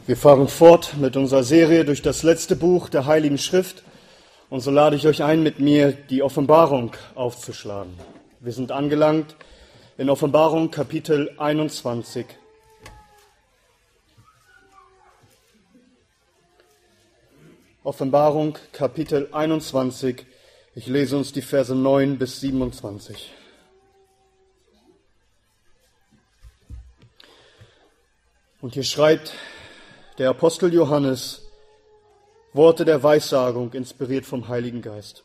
Wir fahren fort mit unserer Serie durch das letzte Buch der Heiligen Schrift und so lade ich euch ein, mit mir die Offenbarung aufzuschlagen. Wir sind angelangt in Offenbarung Kapitel 21. Offenbarung Kapitel 21. Ich lese uns die Verse 9 bis 27. Und hier schreibt der Apostel Johannes Worte der Weissagung, inspiriert vom Heiligen Geist.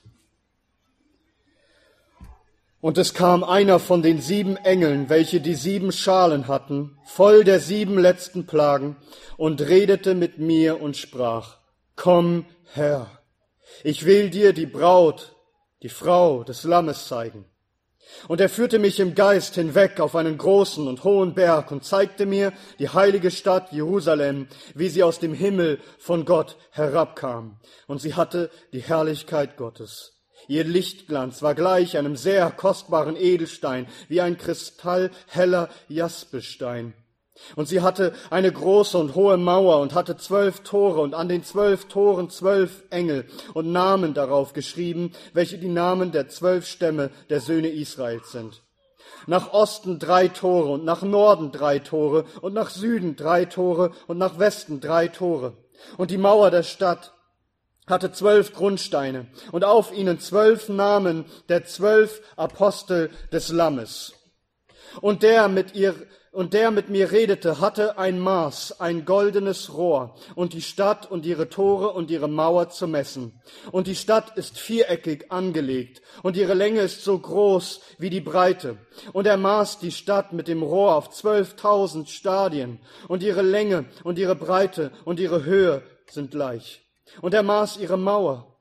Und es kam einer von den 7 Engeln, welche die 7 Schalen hatten, voll der 7 letzten Plagen, und redete mit mir und sprach: Komm, Herr, ich will dir die Braut, die Frau des Lammes zeigen. Und er führte mich im Geist hinweg auf einen großen und hohen Berg und zeigte mir die heilige Stadt Jerusalem, wie sie aus dem Himmel von Gott herabkam. Und sie hatte die Herrlichkeit Gottes. Ihr Lichtglanz war gleich einem sehr kostbaren Edelstein, wie ein kristallheller Jaspisstein. Und sie hatte eine große und hohe Mauer und hatte 12 Tore und an den 12 Toren 12 Engel und Namen darauf geschrieben, welche die Namen der 12 Stämme der Söhne Israels sind. Nach Osten 3 Tore und nach Norden 3 Tore und nach Süden 3 Tore und nach Westen 3 Tore. Und die Mauer der Stadt hatte 12 Grundsteine und auf ihnen 12 Namen der 12 Apostel des Lammes. Und der mit mir redete, hatte ein Maß, ein goldenes Rohr, und die Stadt und ihre Tore und ihre Mauer zu messen. Und die Stadt ist viereckig angelegt, und ihre Länge ist so groß wie die Breite. Und er maß die Stadt mit dem Rohr auf 12.000 Stadien, und ihre Länge und ihre Breite und ihre Höhe sind gleich. Und er maß ihre Mauer,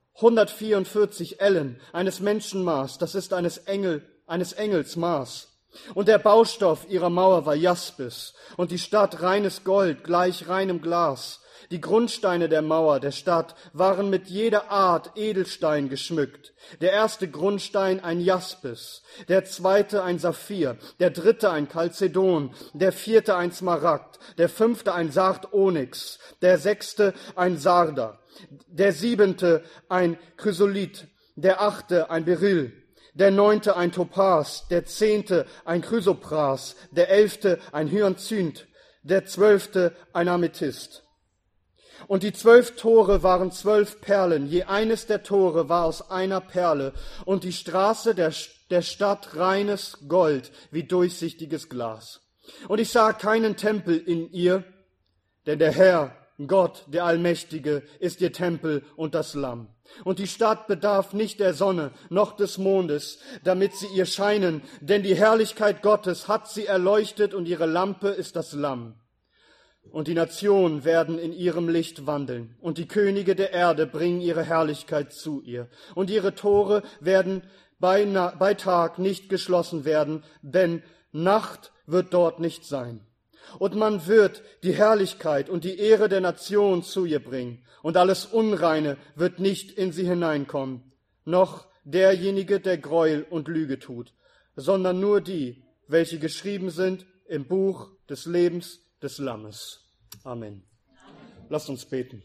144 Ellen, eines Menschenmaß, das ist eines Engels Maß. Und der Baustoff ihrer Mauer war Jaspis, und die Stadt reines Gold, gleich reinem Glas. Die Grundsteine der Mauer der Stadt waren mit jeder Art Edelstein geschmückt. Der erste Grundstein ein Jaspis, der zweite ein Saphir, der dritte ein Chalcedon, der vierte ein Smaragd, der fünfte ein Sardonyx, der sechste ein Sarder, der siebente ein Chrysolit, der achte ein Beryl, der 9. ein Topas, der 10. ein Chrysopras, der 11. ein Hyazinth, der 12. ein Amethyst. Und die 12 Tore waren 12 Perlen, je eines der Tore war aus einer Perle, und die Straße der Stadt reines Gold, wie durchsichtiges Glas. Und ich sah keinen Tempel in ihr, denn der Herr, Gott, der Allmächtige, ist ihr Tempel und das Lamm. Und die Stadt bedarf nicht der Sonne noch des Mondes, damit sie ihr scheinen, denn die Herrlichkeit Gottes hat sie erleuchtet und ihre Lampe ist das Lamm. Und die Nationen werden in ihrem Licht wandeln, und die Könige der Erde bringen ihre Herrlichkeit zu ihr. Und ihre Tore werden bei Tag nicht geschlossen werden, denn Nacht wird dort nicht sein. Und man wird die Herrlichkeit und die Ehre der Nation zu ihr bringen, und alles Unreine wird nicht in sie hineinkommen, noch derjenige, der Gräuel und Lüge tut, sondern nur die, welche geschrieben sind im Buch des Lebens des Lammes. Amen. Lasst uns beten.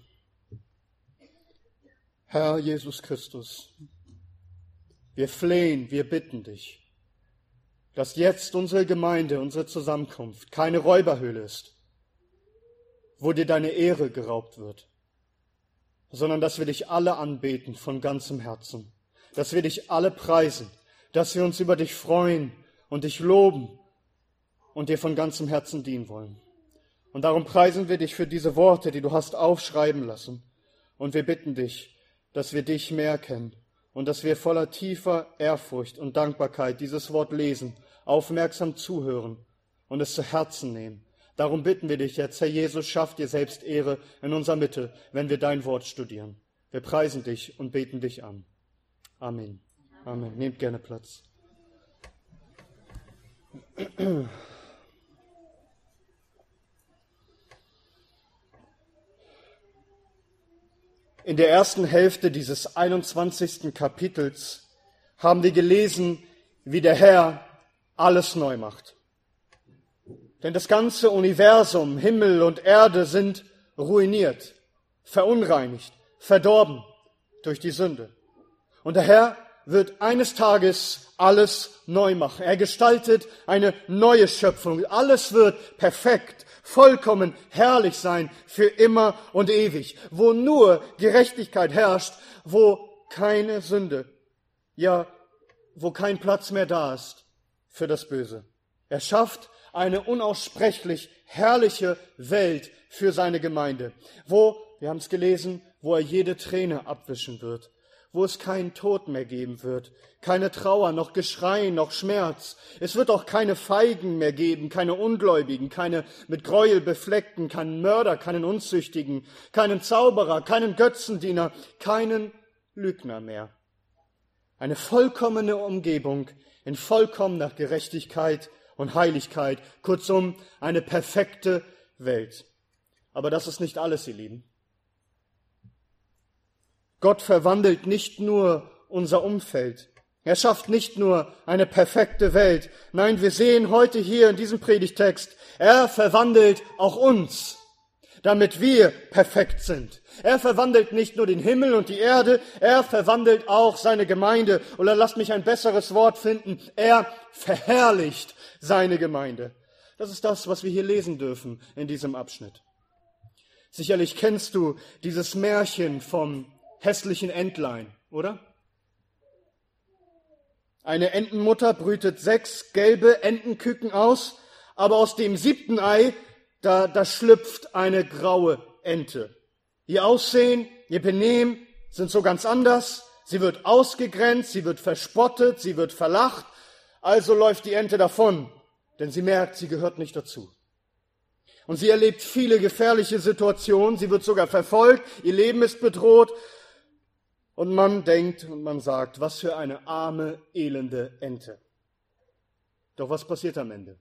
Herr Jesus Christus, wir flehen, wir bitten dich, dass jetzt unsere Gemeinde, unsere Zusammenkunft keine Räuberhöhle ist, wo dir deine Ehre geraubt wird, sondern dass wir dich alle anbeten von ganzem Herzen, dass wir dich alle preisen, dass wir uns über dich freuen und dich loben und dir von ganzem Herzen dienen wollen. Und darum preisen wir dich für diese Worte, die du hast aufschreiben lassen. Und wir bitten dich, dass wir dich mehr kennen und dass wir voller tiefer Ehrfurcht und Dankbarkeit dieses Wort lesen, aufmerksam zuhören und es zu Herzen nehmen. Darum bitten wir dich jetzt, Herr Jesus, schaff dir selbst Ehre in unserer Mitte, wenn wir dein Wort studieren. Wir preisen dich und beten dich an. Amen. Amen. Nehmt gerne Platz. In der ersten Hälfte dieses 21. Kapitels haben wir gelesen, wie der Herr alles neu macht. Denn das ganze Universum, Himmel und Erde sind ruiniert, verunreinigt, verdorben durch die Sünde. Und der Herr wird eines Tages alles neu machen. Er gestaltet eine neue Schöpfung. Alles wird perfekt, vollkommen herrlich sein für immer und ewig, wo nur Gerechtigkeit herrscht, wo keine Sünde, ja, wo kein Platz mehr da ist für das Böse. Er schafft eine unaussprechlich herrliche Welt für seine Gemeinde, wo, wir haben es gelesen, wo er jede Träne abwischen wird, wo es keinen Tod mehr geben wird, keine Trauer, noch Geschrei, noch Schmerz. Es wird auch keine Feigen mehr geben, keine Ungläubigen, keine mit Gräuel befleckten, keinen Mörder, keinen Unzüchtigen, keinen Zauberer, keinen Götzendiener, keinen Lügner mehr. Eine vollkommene Umgebung in vollkommener Gerechtigkeit und Heiligkeit, kurzum eine perfekte Welt. Aber das ist nicht alles, ihr Lieben. Gott verwandelt nicht nur unser Umfeld. Er schafft nicht nur eine perfekte Welt. Nein, wir sehen heute hier in diesem Predigtext, er verwandelt auch uns, damit wir perfekt sind. Er verwandelt nicht nur den Himmel und die Erde, er verwandelt auch seine Gemeinde. Oder lasst mich ein besseres Wort finden, er verherrlicht seine Gemeinde. Das ist das, was wir hier lesen dürfen in diesem Abschnitt. Sicherlich kennst du dieses Märchen vom hässlichen Entlein, oder? Eine Entenmutter brütet 6 gelbe Entenküken aus, aber aus dem 7. Ei, da schlüpft eine graue Ente. Ihr Aussehen, ihr Benehmen sind so ganz anders. Sie wird ausgegrenzt, sie wird verspottet, sie wird verlacht. Also läuft die Ente davon, denn sie merkt, sie gehört nicht dazu. Und sie erlebt viele gefährliche Situationen, sie wird sogar verfolgt, ihr Leben ist bedroht. Und man denkt und man sagt, was für eine arme, elende Ente. Doch was passiert am Ende?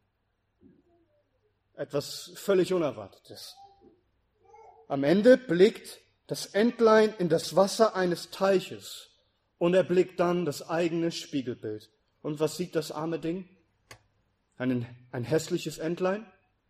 Etwas völlig Unerwartetes. Am Ende blickt das Entlein in das Wasser eines Teiches und erblickt dann das eigene Spiegelbild. Und was sieht das arme Ding? Ein hässliches Entlein?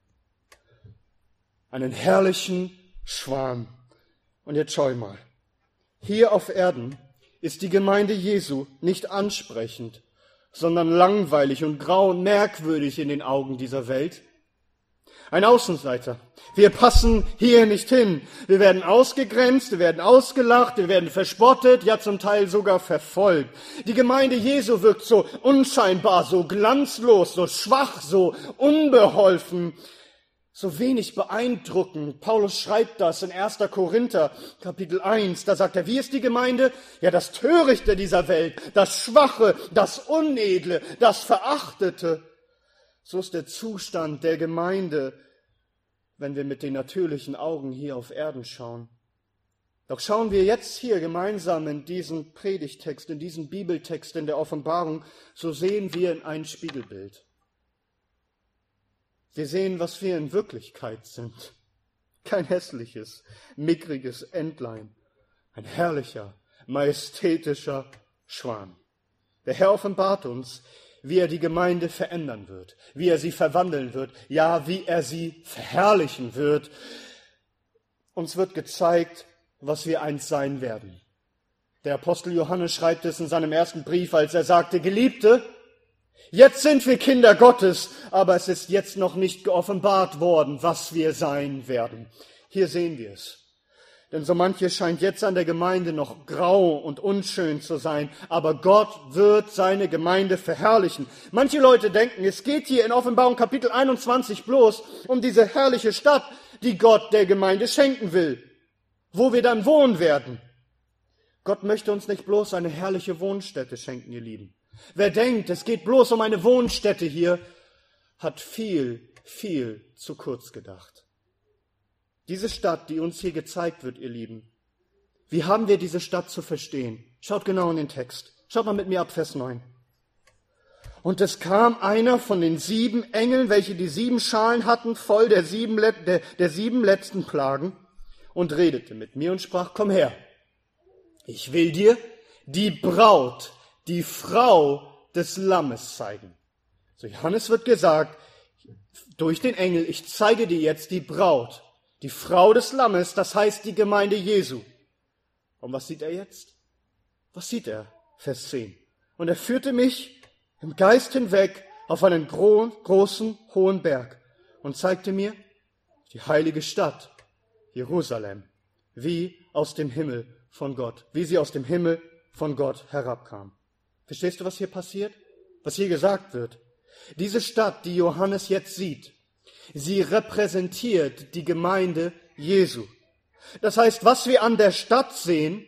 Einen herrlichen Schwan. Und jetzt schau mal. Hier auf Erden ist die Gemeinde Jesu nicht ansprechend, sondern langweilig und grau und merkwürdig in den Augen dieser Welt. Ein Außenseiter. Wir passen hier nicht hin. Wir werden ausgegrenzt, wir werden ausgelacht, wir werden verspottet, ja zum Teil sogar verfolgt. Die Gemeinde Jesu wirkt so unscheinbar, so glanzlos, so schwach, so unbeholfen, so wenig beeindruckend. Paulus schreibt das in 1. Korinther, Kapitel 1. Da sagt er, wie ist die Gemeinde? Ja, das Törichte dieser Welt, das Schwache, das Unedle, das Verachtete. So ist der Zustand der Gemeinde, wenn wir mit den natürlichen Augen hier auf Erden schauen. Doch schauen wir jetzt hier gemeinsam in diesen Predigtext, in diesen Bibeltext, in der Offenbarung, so sehen wir in ein Spiegelbild. Wir sehen, was wir in Wirklichkeit sind. Kein hässliches, mickriges Entlein, ein herrlicher, majestätischer Schwan. Der Herr offenbart uns, wie er die Gemeinde verändern wird, wie er sie verwandeln wird, ja, wie er sie verherrlichen wird. Uns wird gezeigt, was wir einst sein werden. Der Apostel Johannes schreibt es in seinem ersten Brief, als er sagte, Geliebte, jetzt sind wir Kinder Gottes, aber es ist jetzt noch nicht geoffenbart worden, was wir sein werden. Hier sehen wir es. Denn so manches scheint jetzt an der Gemeinde noch grau und unschön zu sein, aber Gott wird seine Gemeinde verherrlichen. Manche Leute denken, es geht hier in Offenbarung Kapitel 21 bloß um diese herrliche Stadt, die Gott der Gemeinde schenken will, wo wir dann wohnen werden. Gott möchte uns nicht bloß eine herrliche Wohnstätte schenken, ihr Lieben. Wer denkt, es geht bloß um eine Wohnstätte hier, hat viel zu kurz gedacht. Diese Stadt, die uns hier gezeigt wird, ihr Lieben, wie haben wir diese Stadt zu verstehen? Schaut genau in den Text. Schaut mal mit mir ab Vers 9. Und es kam einer von den 7 Engeln, welche die 7 Schalen hatten, voll der 7 letzten Plagen, und redete mit mir und sprach, komm her, ich will dir die Braut, die Frau des Lammes zeigen. So Johannes wird gesagt, durch den Engel, ich zeige dir jetzt die Braut, die Frau des Lammes, das heißt die Gemeinde Jesu. Und was sieht er jetzt? Was sieht er? Vers 10. Und er führte mich im Geist hinweg auf einen großen, hohen Berg und zeigte mir die heilige Stadt, Jerusalem, wie aus dem Himmel von Gott, wie sie aus dem Himmel von Gott herabkam. Verstehst du, was hier passiert? Was hier gesagt wird? Diese Stadt, die Johannes jetzt sieht, sie repräsentiert die Gemeinde Jesu. Das heißt, was wir an der Stadt sehen,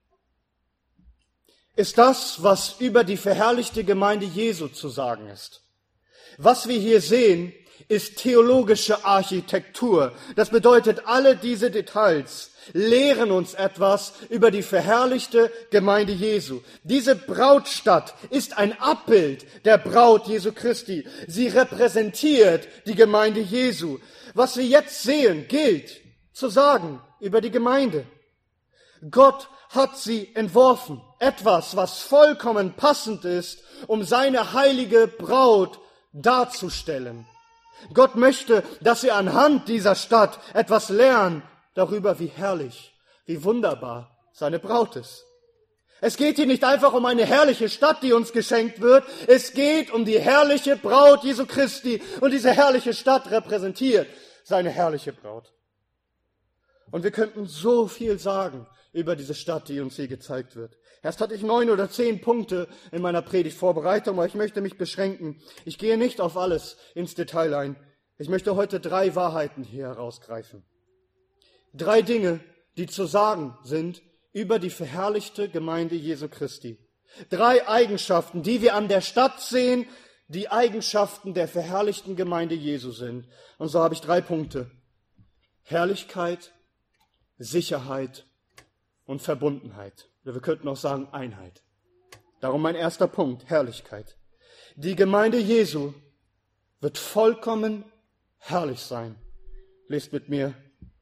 ist das, was über die verherrlichte Gemeinde Jesu zu sagen ist. Was wir hier sehen, ist theologische Architektur. Das bedeutet, alle diese Details lehren uns etwas über die verherrlichte Gemeinde Jesu. Diese Brautstadt ist ein Abbild der Braut Jesu Christi. Sie repräsentiert die Gemeinde Jesu. Was wir jetzt sehen, gilt zu sagen über die Gemeinde. Gott hat sie entworfen. Etwas, was vollkommen passend ist, um seine heilige Braut darzustellen. Gott möchte, dass wir anhand dieser Stadt etwas lernen darüber, wie herrlich, wie wunderbar seine Braut ist. Es geht hier nicht einfach um eine herrliche Stadt, die uns geschenkt wird. Es geht um die herrliche Braut Jesu Christi. Und diese herrliche Stadt repräsentiert seine herrliche Braut. Und wir könnten so viel sagen über diese Stadt, die uns hier gezeigt wird. Erst hatte ich 9 oder 10 Punkte in meiner Predigtvorbereitung, aber ich möchte mich beschränken. Ich gehe nicht auf alles ins Detail ein. Ich möchte heute 3 Wahrheiten hier herausgreifen. 3 Dinge, die zu sagen sind über die verherrlichte Gemeinde Jesu Christi. 3 Eigenschaften, die wir an der Stadt sehen, die Eigenschaften der verherrlichten Gemeinde Jesu sind. Und so habe ich 3 Punkte. Herrlichkeit, Sicherheit und Verbundenheit. Oder wir könnten auch sagen Einheit. Darum mein erster Punkt, Herrlichkeit. Die Gemeinde Jesu wird vollkommen herrlich sein. Lest mit mir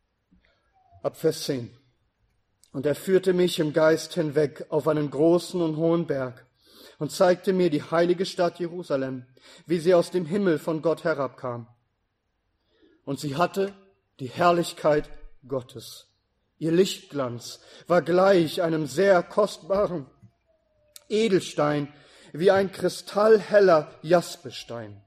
ab Vers 10. Und er führte mich im Geist hinweg auf einen großen und hohen Berg und zeigte mir die heilige Stadt Jerusalem, wie sie aus dem Himmel von Gott herabkam. Und sie hatte die Herrlichkeit Gottes. Ihr Lichtglanz war gleich einem sehr kostbaren Edelstein, wie ein kristallheller Jaspestein.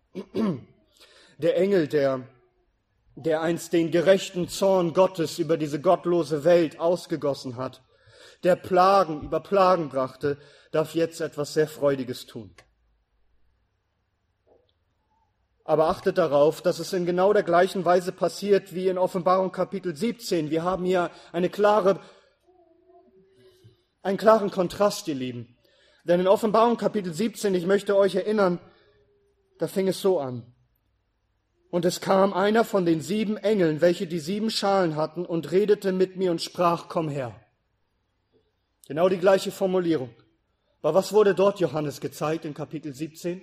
Der Engel, der einst den gerechten Zorn Gottes über diese gottlose Welt ausgegossen hat, der über Plagen brachte, darf jetzt etwas sehr Freudiges tun. Aber achtet darauf, dass es in genau der gleichen Weise passiert wie in Offenbarung Kapitel 17. Wir haben hier einen klaren Kontrast, ihr Lieben. Denn in Offenbarung Kapitel 17, ich möchte euch erinnern, da fing es so an. Und es kam einer von den 7 Engeln, welche die 7 Schalen hatten, und redete mit mir und sprach, komm her. Genau die gleiche Formulierung. Aber was wurde dort Johannes gezeigt in Kapitel 17?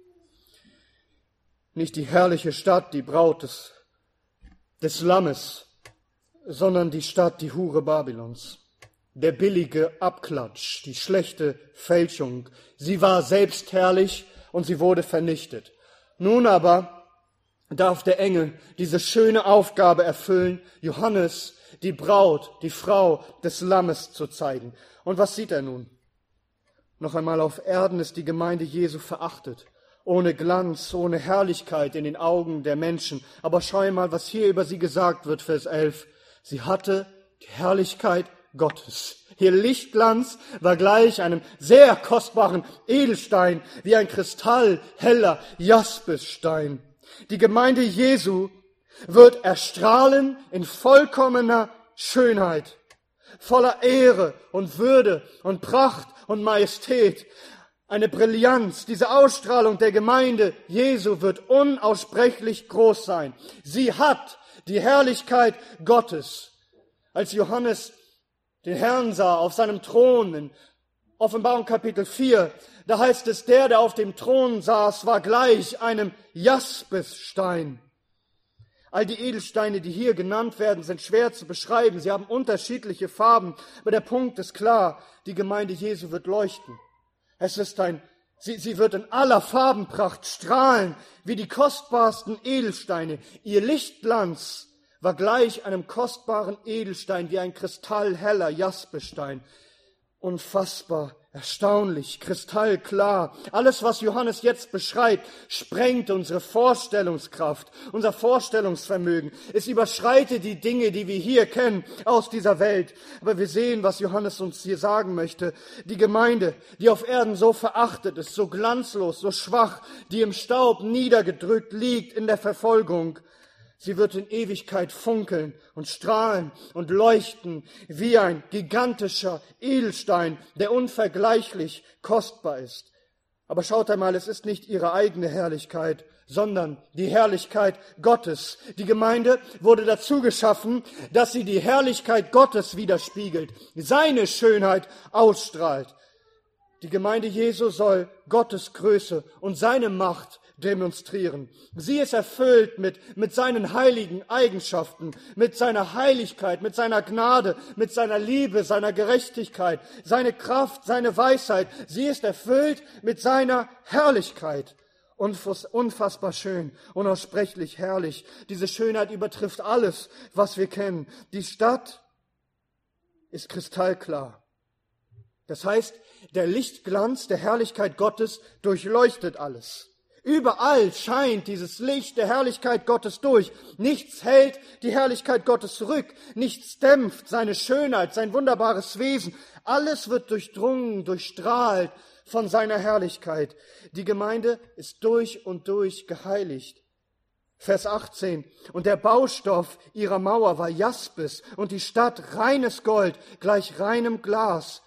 Nicht die herrliche Stadt, die Braut des Lammes, sondern die Stadt, die Hure Babylons. Der billige Abklatsch, die schlechte Fälschung. Sie war selbst herrlich und sie wurde vernichtet. Nun aber darf der Engel diese schöne Aufgabe erfüllen, Johannes, die Braut, die Frau des Lammes zu zeigen. Und was sieht er nun? Noch einmal, auf Erden ist die Gemeinde Jesu verachtet. Ohne Glanz, ohne Herrlichkeit in den Augen der Menschen. Aber schau mal, was hier über sie gesagt wird, Vers 11. Sie hatte die Herrlichkeit Gottes. Ihr Lichtglanz war gleich einem sehr kostbaren Edelstein, wie ein kristallheller Jaspesstein. Die Gemeinde Jesu wird erstrahlen in vollkommener Schönheit, voller Ehre und Würde und Pracht und Majestät. Eine Brillanz, diese Ausstrahlung der Gemeinde Jesu wird unaussprechlich groß sein. Sie hat die Herrlichkeit Gottes. Als Johannes den Herrn sah auf seinem Thron in Offenbarung Kapitel 4, da heißt es, der auf dem Thron saß, war gleich einem Jaspesstein. All die Edelsteine, die hier genannt werden, sind schwer zu beschreiben. Sie haben unterschiedliche Farben, aber der Punkt ist klar, die Gemeinde Jesu wird leuchten. Sie wird in aller Farbenpracht strahlen, wie die kostbarsten Edelsteine. Ihr Lichtglanz war gleich einem kostbaren Edelstein wie ein kristallheller Jaspestein. Unfassbar, erstaunlich, kristallklar. Alles, was Johannes jetzt beschreibt, sprengt unsere Vorstellungskraft, unser Vorstellungsvermögen. Es überschreitet die Dinge, die wir hier kennen aus dieser Welt. Aber wir sehen, was Johannes uns hier sagen möchte. Die Gemeinde, die auf Erden so verachtet ist, so glanzlos, so schwach, die im Staub niedergedrückt liegt in der Verfolgung, sie wird in Ewigkeit funkeln und strahlen und leuchten wie ein gigantischer Edelstein, der unvergleichlich kostbar ist. Aber schaut einmal, es ist nicht ihre eigene Herrlichkeit, sondern die Herrlichkeit Gottes. Die Gemeinde wurde dazu geschaffen, dass sie die Herrlichkeit Gottes widerspiegelt, seine Schönheit ausstrahlt. Die Gemeinde Jesu soll Gottes Größe und seine Macht demonstrieren. Sie ist erfüllt mit seinen heiligen Eigenschaften, mit seiner Heiligkeit, mit seiner Gnade, mit seiner Liebe, seiner Gerechtigkeit, seine Kraft, seine Weisheit. Sie ist erfüllt mit seiner Herrlichkeit. Unfassbar schön, unaussprechlich herrlich. Diese Schönheit übertrifft alles, was wir kennen. Die Stadt ist kristallklar. Das heißt, der Lichtglanz der Herrlichkeit Gottes durchleuchtet alles. Überall scheint dieses Licht der Herrlichkeit Gottes durch. Nichts hält die Herrlichkeit Gottes zurück. Nichts dämpft seine Schönheit, sein wunderbares Wesen. Alles wird durchdrungen, durchstrahlt von seiner Herrlichkeit. Die Gemeinde ist durch und durch geheiligt. Vers 18. Und der Baustoff ihrer Mauer war Jaspis und die Stadt reines Gold, gleich reinem Glas.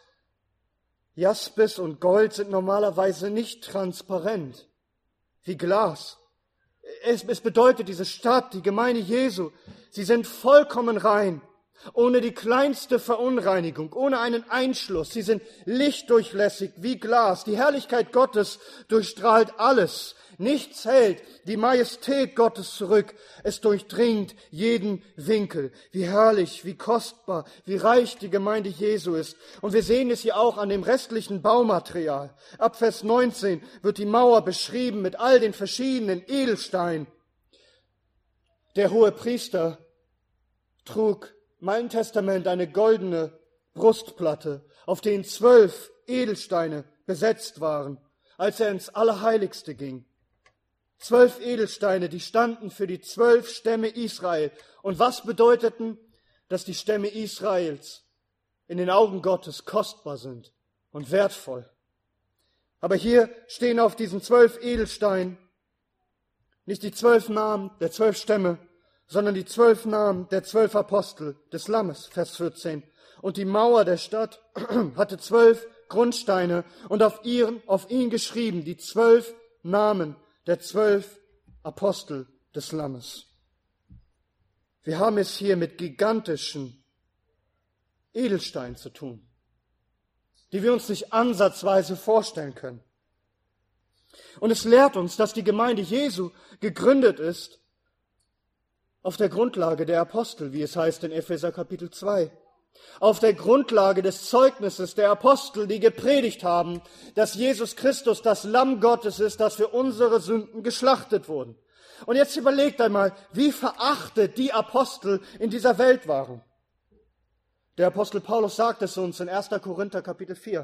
Jaspis und Gold sind normalerweise nicht transparent, wie Glas. Es bedeutet, diese Stadt, die Gemeinde Jesu, sie sind vollkommen rein, ohne die kleinste Verunreinigung, ohne einen Einschluss. Sie sind lichtdurchlässig wie Glas. Die Herrlichkeit Gottes durchstrahlt alles. Nichts hält die Majestät Gottes zurück. Es durchdringt jeden Winkel. Wie herrlich, wie kostbar, wie reich die Gemeinde Jesu ist. Und wir sehen es hier auch an dem restlichen Baumaterial. Ab Vers 19 wird die Mauer beschrieben mit all den verschiedenen Edelsteinen. Der Hohepriester trug im Alten Testament eine goldene Brustplatte, auf denen 12 Edelsteine besetzt waren, als er ins Allerheiligste ging. 12 Edelsteine, die standen für die 12 Stämme Israel. Und was bedeuteten? Dass die Stämme Israels in den Augen Gottes kostbar sind und wertvoll. Aber hier stehen auf diesen 12 Edelsteinen nicht die 12 Namen der 12 Stämme, sondern die 12 Namen der 12 Apostel des Lammes, Vers 14. Und die Mauer der Stadt hatte 12 Grundsteine und auf ihn geschrieben die 12 Namen der 12 Apostel des Lammes. Wir haben es hier mit gigantischen Edelsteinen zu tun, die wir uns nicht ansatzweise vorstellen können. Und es lehrt uns, dass die Gemeinde Jesu gegründet ist auf der Grundlage der Apostel, wie es heißt in Epheser Kapitel 2. Auf der Grundlage des Zeugnisses der Apostel, die gepredigt haben, dass Jesus Christus das Lamm Gottes ist, das für unsere Sünden geschlachtet wurden. Und jetzt überlegt einmal, wie verachtet die Apostel in dieser Welt waren. Der Apostel Paulus sagt es uns in 1. Korinther Kapitel 4.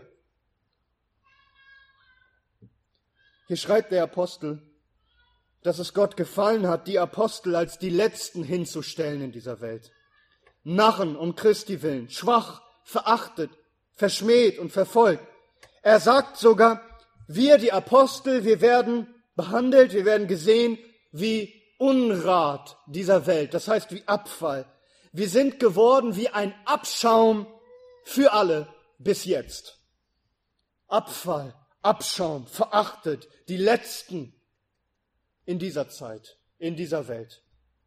Hier schreibt der Apostel, dass es Gott gefallen hat, die Apostel als die Letzten hinzustellen in dieser Welt. Narren um Christi willen, schwach, verachtet, verschmäht und verfolgt. Er sagt sogar, wir, die Apostel, wir werden behandelt, wir werden gesehen wie Unrat dieser Welt, das heißt wie Abfall. Wir sind geworden wie ein Abschaum für alle bis jetzt. Abfall, Abschaum, verachtet, die Letzten in dieser Zeit, in dieser Welt.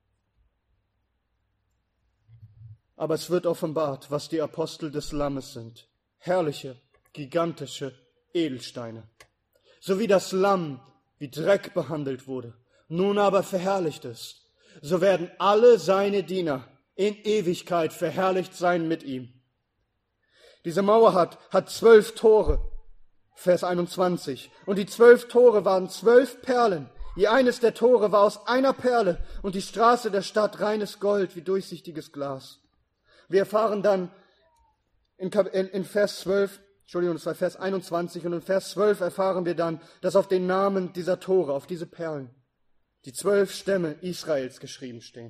Aber es wird offenbart, was die Apostel des Lammes sind. Herrliche, gigantische Edelsteine. So wie das Lamm wie Dreck behandelt wurde, nun aber verherrlicht ist, so werden alle seine Diener in Ewigkeit verherrlicht sein mit ihm. Diese Mauer hat 12 Tore, Vers 21. Und die 12 Tore waren 12 Perlen, Je eines der Tore war aus einer Perle und die Straße der Stadt reines Gold wie durchsichtiges Glas. Wir erfahren dann in Vers 12, das war Vers 21, und in Vers 12 erfahren wir dann, dass auf den Namen dieser Tore, auf diese Perlen, die 12 Stämme Israels geschrieben stehen.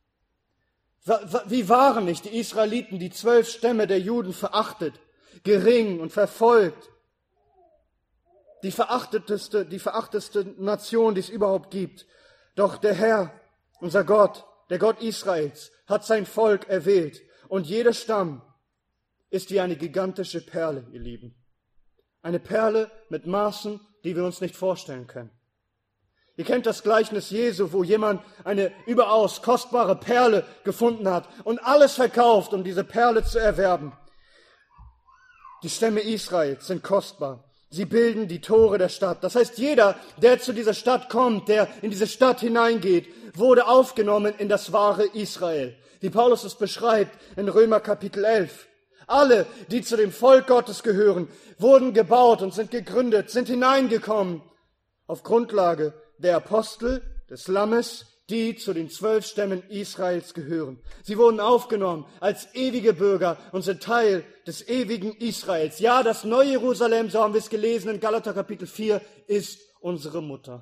Wie waren nicht die Israeliten, die 12 Stämme der Juden verachtet, gering und verfolgt? Die verachtetste Nation, die es überhaupt gibt. Doch der Herr, unser Gott, der Gott Israels, hat sein Volk erwählt. Und jeder Stamm ist wie eine gigantische Perle, ihr Lieben. Eine Perle mit Maßen, die wir uns nicht vorstellen können. Ihr kennt das Gleichnis Jesu, wo jemand eine überaus kostbare Perle gefunden hat und alles verkauft, um diese Perle zu erwerben. Die Stämme Israels sind kostbar. Sie bilden die Tore der Stadt. Das heißt, jeder, der zu dieser Stadt kommt, der in diese Stadt hineingeht, wurde aufgenommen in das wahre Israel. Wie Paulus es beschreibt in Römer Kapitel 11. Alle, die zu dem Volk Gottes gehören, wurden gebaut und sind gegründet, sind hineingekommen auf Grundlage der Apostel, des Lammes, die zu den 12 Stämmen Israels gehören. Sie wurden aufgenommen als ewige Bürger und sind Teil des ewigen Israels. Ja, das neue Jerusalem, so haben wir es gelesen in Galater Kapitel 4, ist unsere Mutter.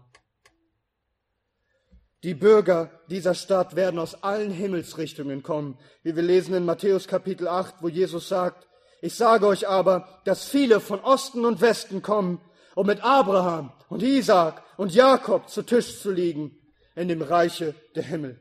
Die Bürger dieser Stadt werden aus allen Himmelsrichtungen kommen, wie wir lesen in Matthäus Kapitel 8, wo Jesus sagt, ich sage euch aber, dass viele von Osten und Westen kommen, um mit Abraham und Isaak und Jakob zu Tisch zu liegen in dem Reiche der Himmel.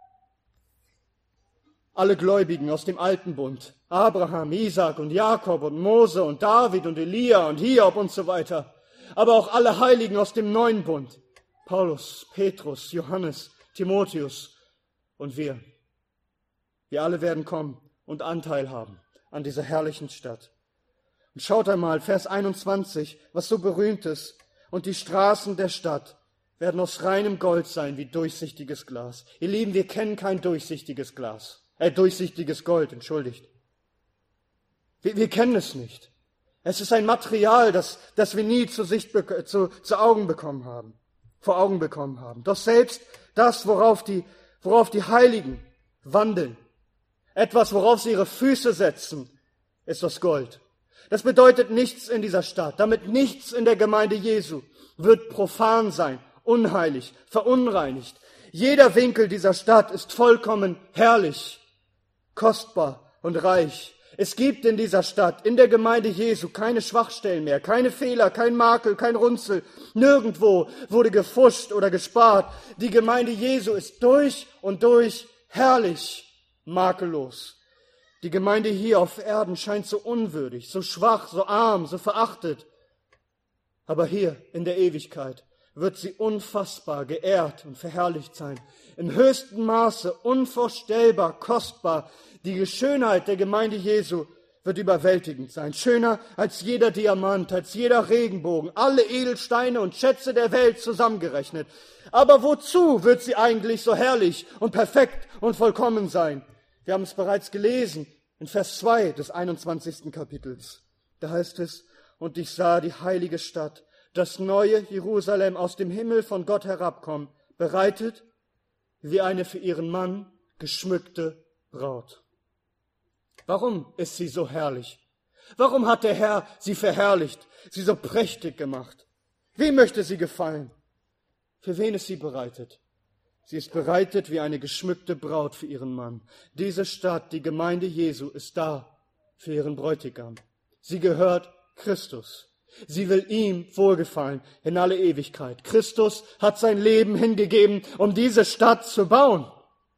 Alle Gläubigen aus dem alten Bund, Abraham, Isaak und Jakob und Mose und David und Elia und Hiob und so weiter, aber auch alle Heiligen aus dem neuen Bund, Paulus, Petrus, Johannes, Timotheus und wir. Wir alle werden kommen und Anteil haben an dieser herrlichen Stadt. Und schaut einmal, Vers 21, was so berühmt ist. Und die Straßen der Stadt werden aus reinem Gold sein, wie durchsichtiges Glas. Ihr Lieben, wir kennen kein durchsichtiges Gold, entschuldigt. Wir kennen es nicht. Es ist ein Material, das wir nie vor Augen bekommen haben. Doch selbst das, worauf die Heiligen wandeln, etwas, worauf sie ihre Füße setzen, ist das Gold. Das bedeutet nichts in dieser Stadt, damit nichts in der Gemeinde Jesu wird profan sein, unheilig, verunreinigt. Jeder Winkel dieser Stadt ist vollkommen herrlich, kostbar und reich. Es gibt in dieser Stadt, in der Gemeinde Jesu, keine Schwachstellen mehr, keine Fehler, kein Makel, kein Runzel. Nirgendwo wurde gefuscht oder gespart. Die Gemeinde Jesu ist durch und durch herrlich, makellos. Die Gemeinde hier auf Erden scheint so unwürdig, so schwach, so arm, so verachtet. Aber hier in der Ewigkeit wird sie unfassbar geehrt und verherrlicht sein. Im höchsten Maße unvorstellbar kostbar. Die Schönheit der Gemeinde Jesu wird überwältigend sein. Schöner als jeder Diamant, als jeder Regenbogen, alle Edelsteine und Schätze der Welt zusammengerechnet. Aber wozu wird sie eigentlich so herrlich und perfekt und vollkommen sein? Wir haben es bereits gelesen in Vers 2 des 21. Kapitels. Da heißt es, und ich sah die heilige Stadt, das neue Jerusalem aus dem Himmel von Gott herabkommen, bereitet wie eine für ihren Mann geschmückte Braut. Warum ist sie so herrlich? Warum hat der Herr sie verherrlicht, sie so prächtig gemacht? Wem möchte sie gefallen? Für wen ist sie bereitet? Sie ist bereitet wie eine geschmückte Braut für ihren Mann. Diese Stadt, die Gemeinde Jesu, ist da für ihren Bräutigam. Sie gehört Christus. Sie will ihm wohlgefallen in alle Ewigkeit. Christus hat sein Leben hingegeben, um diese Stadt zu bauen,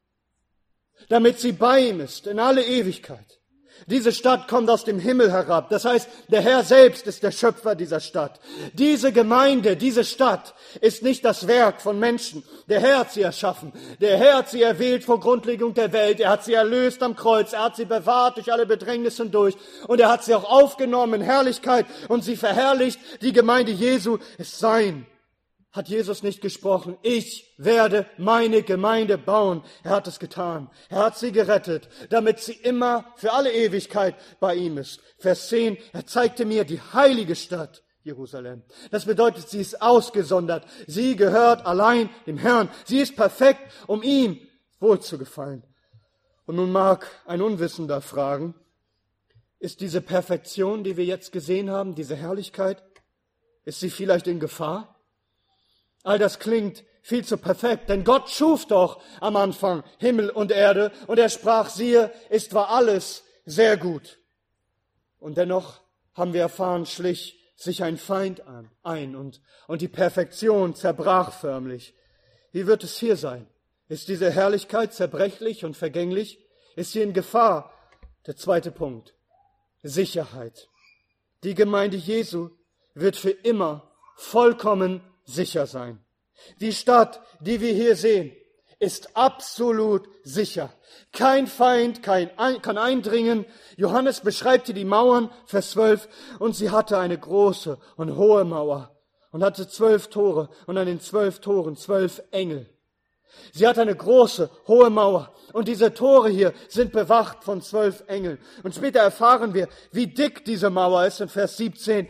damit sie bei ihm ist in alle Ewigkeit. Diese Stadt kommt aus dem Himmel herab. Das heißt, der Herr selbst ist der Schöpfer dieser Stadt. Diese Gemeinde, diese Stadt ist nicht das Werk von Menschen. Der Herr hat sie erschaffen. Der Herr hat sie erwählt vor Grundlegung der Welt. Er hat sie erlöst am Kreuz. Er hat sie bewahrt durch alle Bedrängnisse durch. Und er hat sie auch aufgenommen in Herrlichkeit und sie verherrlicht. Die Gemeinde Jesu ist sein. Hat Jesus nicht gesprochen, ich werde meine Gemeinde bauen. Er hat es getan. Er hat sie gerettet, damit sie immer für alle Ewigkeit bei ihm ist. Vers 10, er zeigte mir die heilige Stadt, Jerusalem. Das bedeutet, sie ist ausgesondert. Sie gehört allein dem Herrn. Sie ist perfekt, um ihm wohlzugefallen. Und nun mag ein Unwissender fragen, ist diese Perfektion, die wir jetzt gesehen haben, diese Herrlichkeit, ist sie vielleicht in Gefahr? All das klingt viel zu perfekt, denn Gott schuf doch am Anfang Himmel und Erde und er sprach, siehe, war alles sehr gut. Und dennoch haben wir erfahren, schlich sich ein Feind ein und die Perfektion zerbrach förmlich. Wie wird es hier sein? Ist diese Herrlichkeit zerbrechlich und vergänglich? Ist sie in Gefahr? Der zweite Punkt. Sicherheit. Die Gemeinde Jesu wird für immer vollkommen sicher sein. Die Stadt, die wir hier sehen, ist absolut sicher. Kein Feind kann eindringen. Johannes beschreibt hier die Mauern, Vers 12, und sie hatte eine große und hohe Mauer und hatte 12 Tore und an den 12 Toren 12 Engel. Sie hat eine große, hohe Mauer und diese Tore hier sind bewacht von 12 Engeln. Und später erfahren wir, wie dick diese Mauer ist in Vers 17,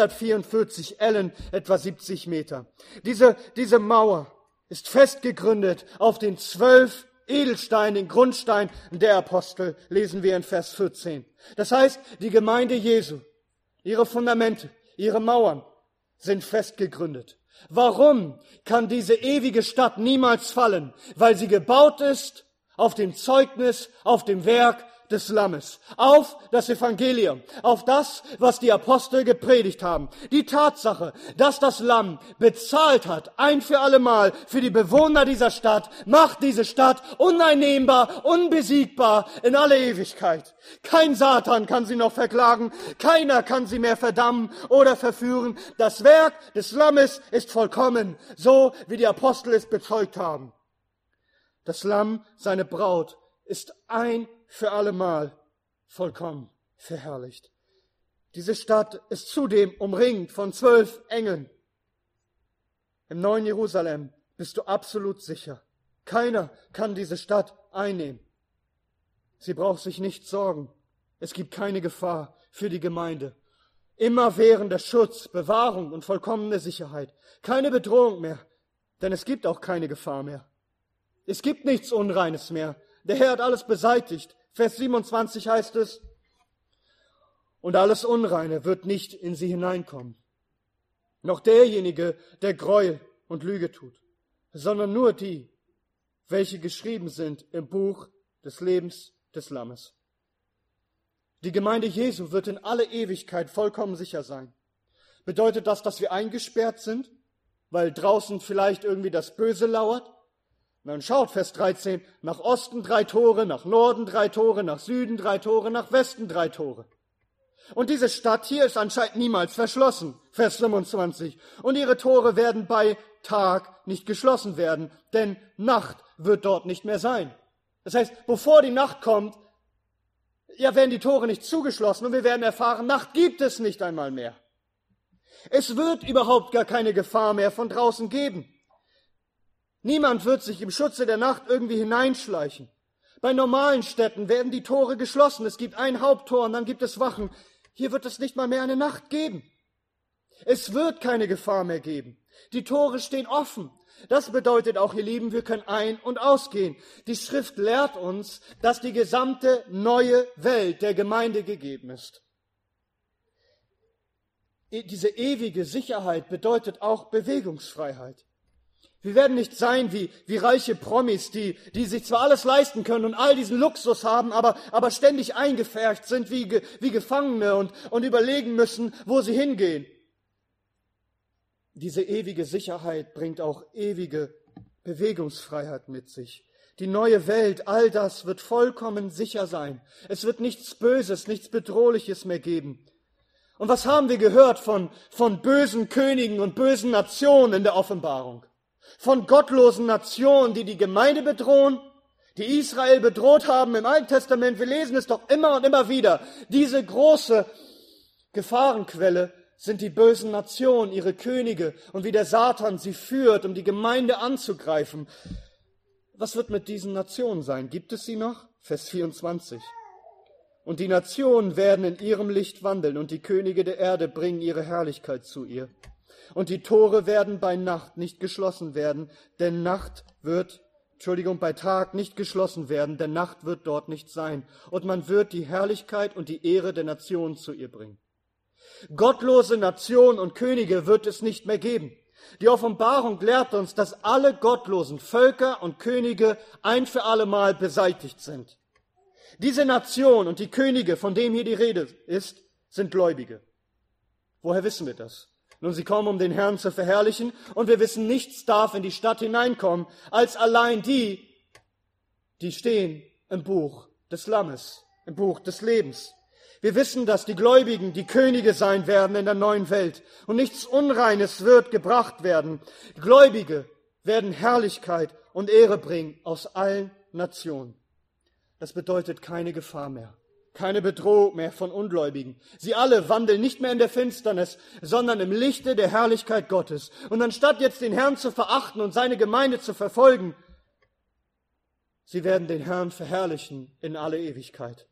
144 Ellen, etwa 70 Meter. Diese Mauer ist fest gegründet auf den 12 Edelsteinen, den Grundstein der Apostel, lesen wir in Vers 14. Das heißt, die Gemeinde Jesu, ihre Fundamente, ihre Mauern sind fest gegründet. Warum kann diese ewige Stadt niemals fallen? Weil sie gebaut ist auf dem Zeugnis, auf dem Werk des Lammes, auf das Evangelium, auf das, was die Apostel gepredigt haben. Die Tatsache, dass das Lamm bezahlt hat, ein für allemal für die Bewohner dieser Stadt, macht diese Stadt uneinnehmbar, unbesiegbar in alle Ewigkeit. Kein Satan kann sie noch verklagen, keiner kann sie mehr verdammen oder verführen. Das Werk des Lammes ist vollkommen, so wie die Apostel es bezeugt haben. Das Lamm, seine Braut, ist ein für allemal vollkommen verherrlicht. Diese Stadt ist zudem umringt von 12 Engeln. Im neuen Jerusalem bist du absolut sicher. Keiner kann diese Stadt einnehmen. Sie braucht sich nicht sorgen. Es gibt keine Gefahr für die Gemeinde. Immerwährender Schutz, Bewahrung und vollkommene Sicherheit. Keine Bedrohung mehr, denn es gibt auch keine Gefahr mehr. Es gibt nichts Unreines mehr. Der Herr hat alles beseitigt. Vers 27 heißt es, und alles Unreine wird nicht in sie hineinkommen. Noch derjenige, der Gräuel und Lüge tut, sondern nur die, welche geschrieben sind im Buch des Lebens des Lammes. Die Gemeinde Jesu wird in alle Ewigkeit vollkommen sicher sein. Bedeutet das, dass wir eingesperrt sind, weil draußen vielleicht irgendwie das Böse lauert? Dann schaut, Vers 13, nach Osten 3 Tore, nach Norden 3 Tore, nach Süden 3 Tore, nach Westen 3 Tore. Und diese Stadt hier ist anscheinend niemals verschlossen, Vers 25. Und ihre Tore werden bei Tag nicht geschlossen werden, denn Nacht wird dort nicht mehr sein. Das heißt, bevor die Nacht kommt, werden die Tore nicht zugeschlossen und wir werden erfahren, Nacht gibt es nicht einmal mehr. Es wird überhaupt gar keine Gefahr mehr von draußen geben. Niemand wird sich im Schutze der Nacht irgendwie hineinschleichen. Bei normalen Städten werden die Tore geschlossen. Es gibt ein Haupttor und dann gibt es Wachen. Hier wird es nicht mal mehr eine Nacht geben. Es wird keine Gefahr mehr geben. Die Tore stehen offen. Das bedeutet auch, ihr Lieben, wir können ein- und ausgehen. Die Schrift lehrt uns, dass die gesamte neue Welt der Gemeinde gegeben ist. Diese ewige Sicherheit bedeutet auch Bewegungsfreiheit. Wir werden nicht sein wie reiche Promis, die sich zwar alles leisten können und all diesen Luxus haben, aber ständig eingepfercht sind wie Gefangene und überlegen müssen, wo sie hingehen. Diese ewige Sicherheit bringt auch ewige Bewegungsfreiheit mit sich. Die neue Welt, all das wird vollkommen sicher sein. Es wird nichts Böses, nichts Bedrohliches mehr geben. Und was haben wir gehört von bösen Königen und bösen Nationen in der Offenbarung? Von gottlosen Nationen, die die Gemeinde bedrohen, die Israel bedroht haben im Alten Testament. Wir lesen es doch immer und immer wieder. Diese große Gefahrenquelle sind die bösen Nationen, ihre Könige und wie der Satan sie führt, um die Gemeinde anzugreifen. Was wird mit diesen Nationen sein? Gibt es sie noch? Vers 24. Und die Nationen werden in ihrem Licht wandeln, und die Könige der Erde bringen ihre Herrlichkeit zu ihr. Und die Tore werden bei Nacht nicht geschlossen werden, denn bei Tag nicht geschlossen werden, denn Nacht wird dort nicht sein. Und man wird die Herrlichkeit und die Ehre der Nationen zu ihr bringen. Gottlose Nationen und Könige wird es nicht mehr geben. Die Offenbarung lehrt uns, dass alle gottlosen Völker und Könige ein für allemal beseitigt sind. Diese Nation und die Könige, von denen hier die Rede ist, sind Gläubige. Woher wissen wir das? Nun, sie kommen, um den Herrn zu verherrlichen, und wir wissen, nichts darf in die Stadt hineinkommen, als allein die stehen im Buch des Lammes, im Buch des Lebens. Wir wissen, dass die Gläubigen die Könige sein werden in der neuen Welt, und nichts Unreines wird gebracht werden. Gläubige werden Herrlichkeit und Ehre bringen aus allen Nationen. Das bedeutet keine Gefahr mehr. Keine Bedrohung mehr von Ungläubigen. Sie alle wandeln nicht mehr in der Finsternis, sondern im Lichte der Herrlichkeit Gottes. Und anstatt jetzt den Herrn zu verachten und seine Gemeinde zu verfolgen, sie werden den Herrn verherrlichen in alle Ewigkeit.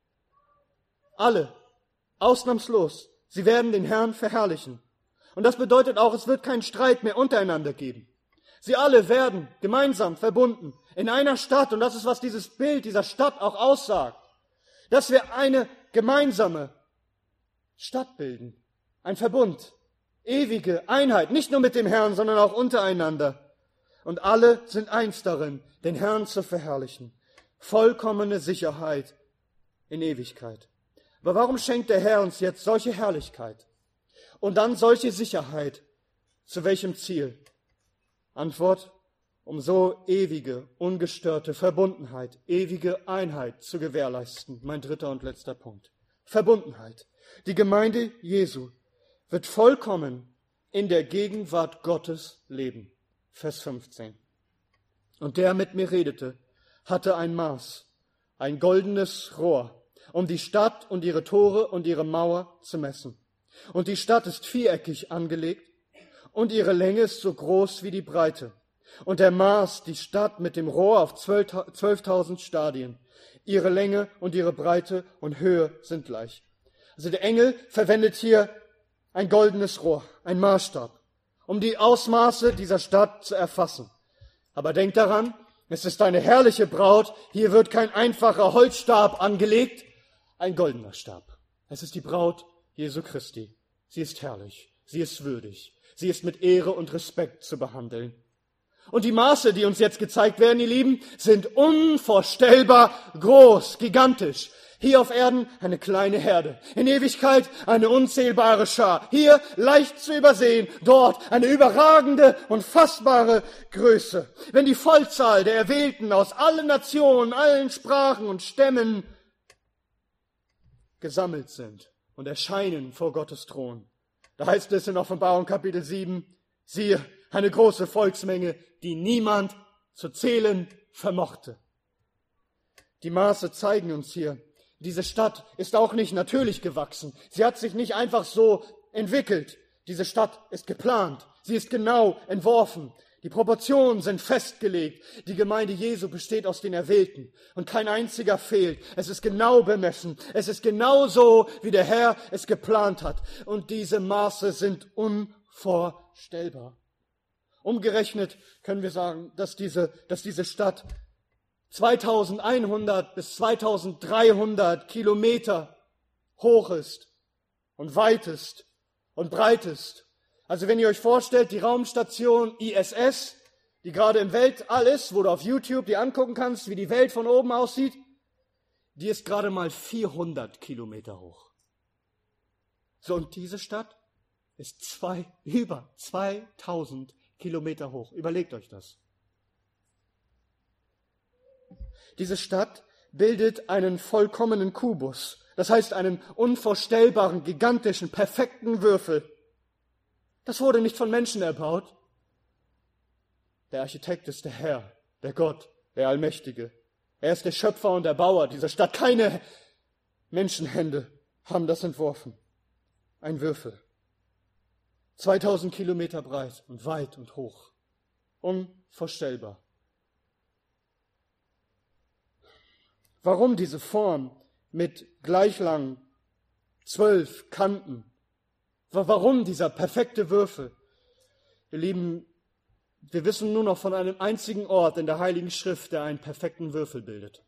Alle, ausnahmslos, sie werden den Herrn verherrlichen. Und das bedeutet auch, es wird keinen Streit mehr untereinander geben. Sie alle werden gemeinsam verbunden in einer Stadt. Und das ist, was dieses Bild dieser Stadt auch aussagt. Dass wir eine gemeinsame Stadt bilden, ein Verbund, ewige Einheit, nicht nur mit dem Herrn, sondern auch untereinander. Und alle sind eins darin, den Herrn zu verherrlichen. Vollkommene Sicherheit in Ewigkeit. Aber warum schenkt der Herr uns jetzt solche Herrlichkeit und dann solche Sicherheit? Zu welchem Ziel? Antwort: um so ewige, ungestörte Verbundenheit, ewige Einheit zu gewährleisten. Mein dritter und letzter Punkt. Verbundenheit. Die Gemeinde Jesu wird vollkommen in der Gegenwart Gottes leben. Vers 15. Und der mit mir redete, hatte ein Maß, ein goldenes Rohr, um die Stadt und ihre Tore und ihre Mauer zu messen. Und die Stadt ist viereckig angelegt, und ihre Länge ist so groß wie die Breite. Und er maß die Stadt mit dem Rohr auf 12.000 Stadien. Ihre Länge und ihre Breite und Höhe sind gleich. Also der Engel verwendet hier ein goldenes Rohr, ein Maßstab, um die Ausmaße dieser Stadt zu erfassen. Aber denkt daran, es ist eine herrliche Braut. Hier wird kein einfacher Holzstab angelegt, ein goldener Stab. Es ist die Braut Jesu Christi. Sie ist herrlich, sie ist würdig, sie ist mit Ehre und Respekt zu behandeln. Und die Maße, die uns jetzt gezeigt werden, ihr Lieben, sind unvorstellbar groß, gigantisch. Hier auf Erden eine kleine Herde, in Ewigkeit eine unzählbare Schar. Hier leicht zu übersehen, dort eine überragende und fassbare Größe. Wenn die Vollzahl der Erwählten aus allen Nationen, allen Sprachen und Stämmen gesammelt sind und erscheinen vor Gottes Thron, da heißt es in Offenbarung Kapitel 7, siehe, eine große Volksmenge, die niemand zu zählen vermochte. Die Maße zeigen uns hier, diese Stadt ist auch nicht natürlich gewachsen. Sie hat sich nicht einfach so entwickelt. Diese Stadt ist geplant. Sie ist genau entworfen. Die Proportionen sind festgelegt. Die Gemeinde Jesu besteht aus den Erwählten. Und kein einziger fehlt. Es ist genau bemessen. Es ist genau so, wie der Herr es geplant hat. Und diese Maße sind unvorstellbar. Umgerechnet können wir sagen, dass diese Stadt 2100 bis 2300 Kilometer hoch ist und weit ist und breit ist. Also wenn ihr euch vorstellt, die Raumstation ISS, die gerade im Weltall ist, wo du auf YouTube dir angucken kannst, wie die Welt von oben aussieht, die ist gerade mal 400 Kilometer hoch. So, und diese Stadt ist über 2000 Kilometer hoch. Überlegt euch das. Diese Stadt bildet einen vollkommenen Kubus, das heißt einen unvorstellbaren, gigantischen, perfekten Würfel. Das wurde nicht von Menschen erbaut. Der Architekt ist der Herr, der Gott, der Allmächtige. Er ist der Schöpfer und der Bauer dieser Stadt. Keine Menschenhände haben das entworfen. Ein Würfel. 2000 Kilometer breit und weit und hoch. Unvorstellbar. Warum diese Form mit gleich lang 12 Kanten. Warum dieser perfekte Würfel? Ihr Lieben, wir wissen nur noch von einem einzigen Ort in der Heiligen Schrift, der einen perfekten Würfel bildet.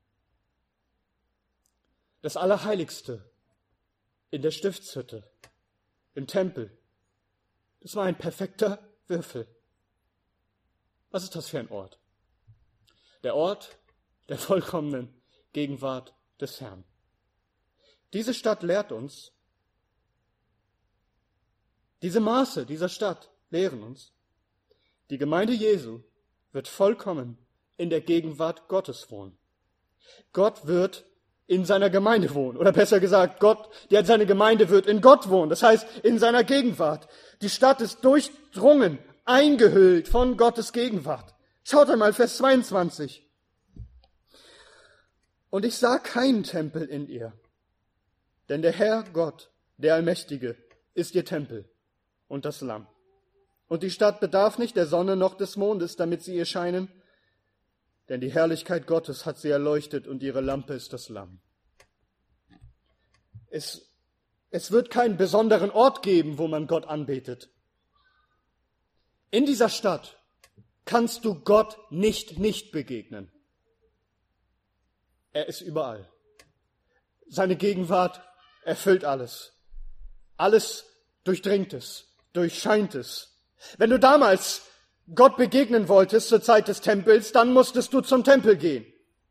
Das Allerheiligste in der Stiftshütte, im Tempel, das war ein perfekter Würfel. Was ist das für ein Ort? Der Ort der vollkommenen Gegenwart des Herrn. Diese Stadt lehrt uns, diese Maße dieser Stadt lehren uns, die Gemeinde Jesu wird vollkommen in der Gegenwart Gottes wohnen. Gott wird in seiner Gemeinde wohnen. Oder besser gesagt, Gott, seine Gemeinde wird in Gott wohnen. Das heißt, in seiner Gegenwart. Die Stadt ist durchdrungen, eingehüllt von Gottes Gegenwart. Schaut einmal, Vers 22. Und ich sah keinen Tempel in ihr, denn der Herr Gott, der Allmächtige, ist ihr Tempel und das Lamm. Und die Stadt bedarf nicht der Sonne noch des Mondes, damit sie ihr scheinen, denn die Herrlichkeit Gottes hat sie erleuchtet und ihre Lampe ist das Lamm. Es wird keinen besonderen Ort geben, wo man Gott anbetet. In dieser Stadt kannst du Gott nicht begegnen. Er ist überall. Seine Gegenwart erfüllt alles. Alles durchdringt es, durchscheint es. Wenn du damals Gott begegnen wolltest zur Zeit des Tempels, dann musstest du zum Tempel gehen.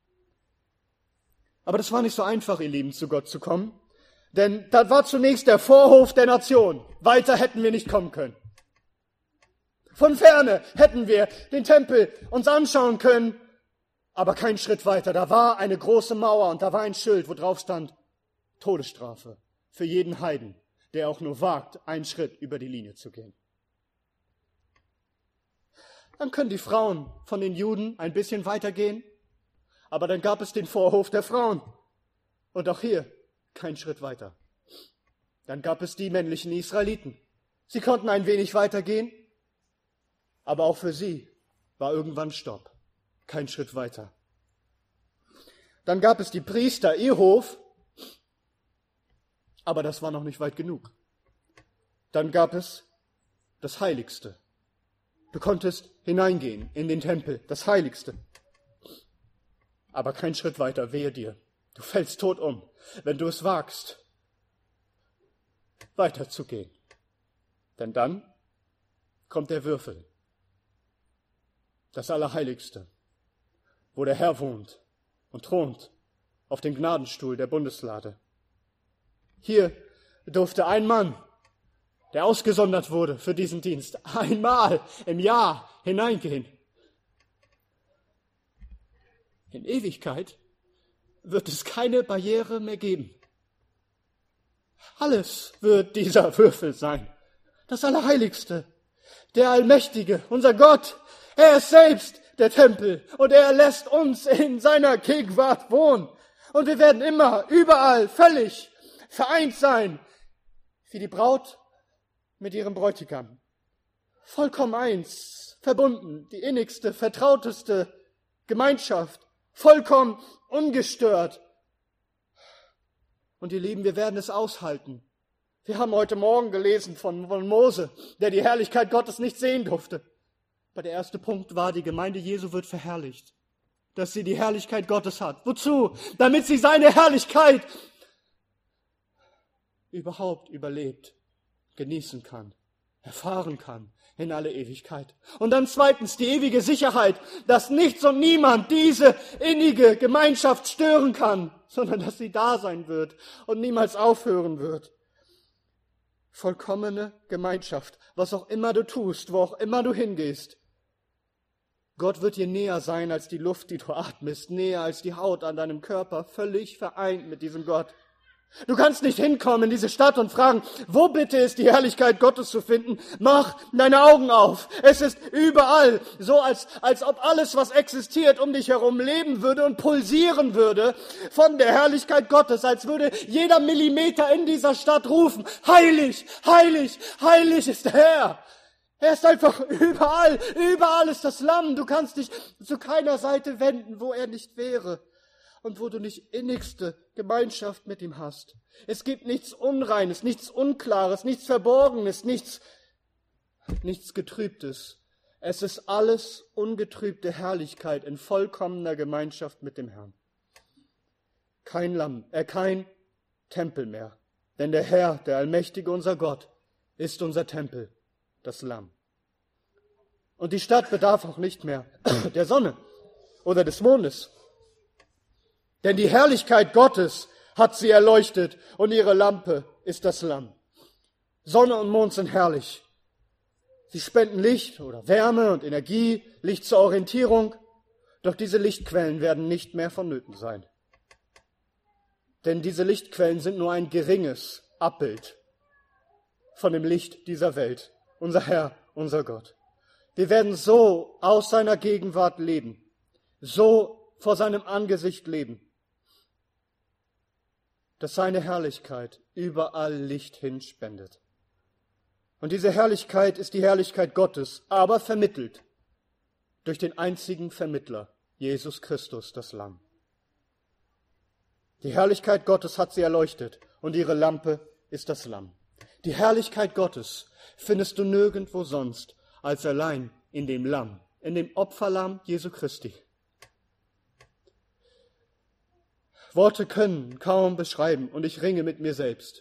Aber das war nicht so einfach, ihr Lieben, zu Gott zu kommen. Denn da war zunächst der Vorhof der Nation. Weiter hätten wir nicht kommen können. Von ferne hätten wir den Tempel uns anschauen können, aber keinen Schritt weiter. Da war eine große Mauer und da war ein Schild, wo drauf stand, Todesstrafe für jeden Heiden, der auch nur wagt, einen Schritt über die Linie zu gehen. Dann können die Frauen von den Juden ein bisschen weitergehen, aber dann gab es den Vorhof der Frauen. Und auch hier kein Schritt weiter. Dann gab es die männlichen Israeliten. Sie konnten ein wenig weitergehen, aber auch für sie war irgendwann Stopp. Kein Schritt weiter. Dann gab es die Priester, ihr Hof, aber das war noch nicht weit genug. Dann gab es das Heiligste. Du konntest hineingehen in den Tempel, das Heiligste. Aber kein Schritt weiter, wehe dir. Du fällst tot um, wenn du es wagst, weiterzugehen. Denn dann kommt der Würfel, das Allerheiligste, wo der Herr wohnt und thront auf dem Gnadenstuhl der Bundeslade. Hier durfte ein Mann, der ausgesondert wurde für diesen Dienst, einmal im Jahr hineingehen. In Ewigkeit wird es keine Barriere mehr geben. Alles wird dieser Würfel sein. Das Allerheiligste, der Allmächtige, unser Gott, er ist selbst der Tempel und er lässt uns in seiner Gegenwart wohnen. Und wir werden immer, überall, völlig vereint sein, wie die Braut mit ihrem Bräutigam. Vollkommen eins, verbunden, die innigste, vertrauteste Gemeinschaft, vollkommen ungestört. Und ihr Lieben, wir werden es aushalten. Wir haben heute Morgen gelesen von Mose, der die Herrlichkeit Gottes nicht sehen durfte. Aber der erste Punkt war, die Gemeinde Jesu wird verherrlicht, dass sie die Herrlichkeit Gottes hat. Wozu? Damit sie seine Herrlichkeit überhaupt überlebt, genießen kann, erfahren kann in alle Ewigkeit. Und dann zweitens die ewige Sicherheit, dass nichts und niemand diese innige Gemeinschaft stören kann, sondern dass sie da sein wird und niemals aufhören wird. Vollkommene Gemeinschaft, was auch immer du tust, wo auch immer du hingehst. Gott wird dir näher sein als die Luft, die du atmest, näher als die Haut an deinem Körper, völlig vereint mit diesem Gott. Du kannst nicht hinkommen in diese Stadt und fragen, wo bitte ist die Herrlichkeit Gottes zu finden? Mach deine Augen auf. Es ist überall, so als ob alles, was existiert, um dich herum leben würde und pulsieren würde von der Herrlichkeit Gottes, als würde jeder Millimeter in dieser Stadt rufen, heilig, heilig, heilig ist der Herr. Er ist einfach überall, überall ist das Lamm. Du kannst dich zu keiner Seite wenden, wo er nicht wäre. und wo du nicht innigste Gemeinschaft mit ihm hast. Es gibt nichts Unreines, nichts Unklares, nichts Verborgenes, nichts Getrübtes. Es ist alles ungetrübte Herrlichkeit in vollkommener Gemeinschaft mit dem Herrn. Kein Tempel mehr, denn der Herr, der Allmächtige, unser Gott, ist unser Tempel, das Lamm. Und die Stadt bedarf auch nicht mehr der Sonne oder des Mondes, denn die Herrlichkeit Gottes hat sie erleuchtet und ihre Lampe ist das Lamm. Sonne und Mond sind herrlich. Sie spenden Licht oder Wärme und Energie, Licht zur Orientierung, doch diese Lichtquellen werden nicht mehr vonnöten sein. Denn diese Lichtquellen sind nur ein geringes Abbild von dem Licht dieser Welt, unser Herr, unser Gott. Wir werden so aus seiner Gegenwart leben, so vor seinem Angesicht leben, dass seine Herrlichkeit überall Licht hinspendet. Und diese Herrlichkeit ist die Herrlichkeit Gottes, aber vermittelt durch den einzigen Vermittler, Jesus Christus, das Lamm. Die Herrlichkeit Gottes hat sie erleuchtet und ihre Lampe ist das Lamm. Die Herrlichkeit Gottes findest du nirgendwo sonst als allein in dem Lamm, in dem Opferlamm Jesu Christi. Worte können kaum beschreiben und ich ringe mit mir selbst,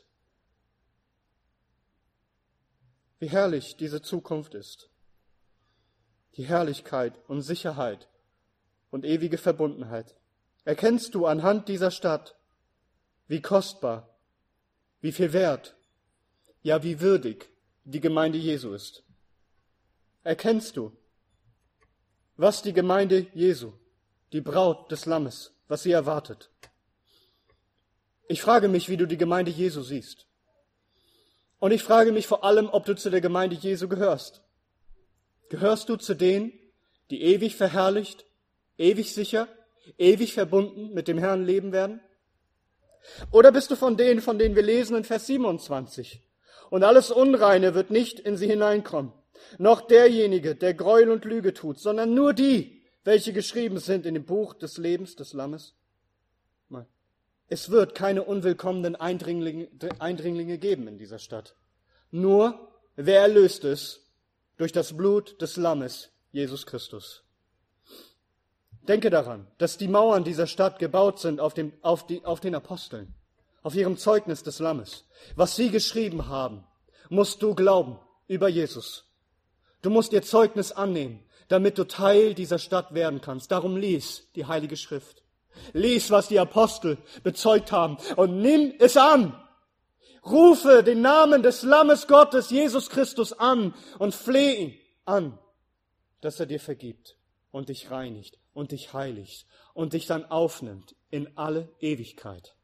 wie herrlich diese Zukunft ist. Die Herrlichkeit und Sicherheit und ewige Verbundenheit. Erkennst du anhand dieser Stadt, wie kostbar, wie viel wert, ja wie würdig die Gemeinde Jesu ist? Erkennst du, was die Gemeinde Jesu, die Braut des Lammes, was sie erwartet? Ich frage mich, wie du die Gemeinde Jesu siehst. Und ich frage mich vor allem, ob du zu der Gemeinde Jesu gehörst. Gehörst du zu denen, die ewig verherrlicht, ewig sicher, ewig verbunden mit dem Herrn leben werden? Oder bist du von denen wir lesen in Vers 27? Und alles Unreine wird nicht in sie hineinkommen, noch derjenige, der Gräuel und Lüge tut, sondern nur die, welche geschrieben sind in dem Buch des Lebens des Lammes. Es wird keine unwillkommenen Eindringlinge geben in dieser Stadt. Nur, wer erlöst ist durch das Blut des Lammes, Jesus Christus. Denke daran, dass die Mauern dieser Stadt gebaut sind auf den Aposteln, auf ihrem Zeugnis des Lammes. Was sie geschrieben haben, musst du glauben über Jesus. Du musst ihr Zeugnis annehmen, damit du Teil dieser Stadt werden kannst. Darum lies die Heilige Schrift. Lies, was die Apostel bezeugt haben und nimm es an. Rufe den Namen des Lammes Gottes, Jesus Christus, an und flehe ihn an, dass er dir vergibt und dich reinigt und dich heiligt und dich dann aufnimmt in alle Ewigkeit.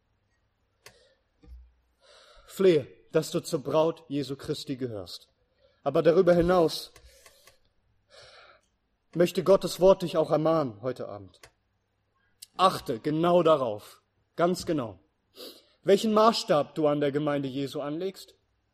Flehe, dass du zur Braut Jesu Christi gehörst. Aber darüber hinaus möchte Gottes Wort dich auch ermahnen heute Abend. Achte genau darauf, ganz genau, welchen Maßstab du an der Gemeinde Jesu anlegst,